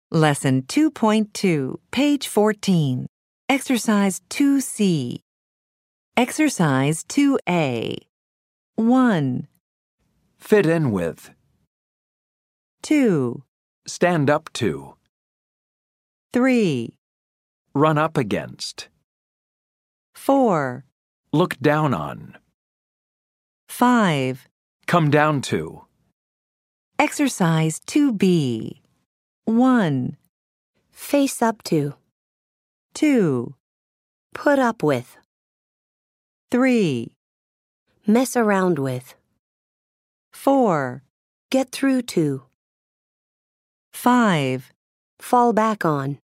Lesson 2.2, page 14. Exercise 2C. Exercise 2A. 1, Fit in with. 2, Stand up to. 3, Run up against. 4, Look down on. 5. Come down to. Exercise 2B. 1, Face up to. 2, Put up with. 3, Mess around with. 4, Get through to. 5. Fall back on.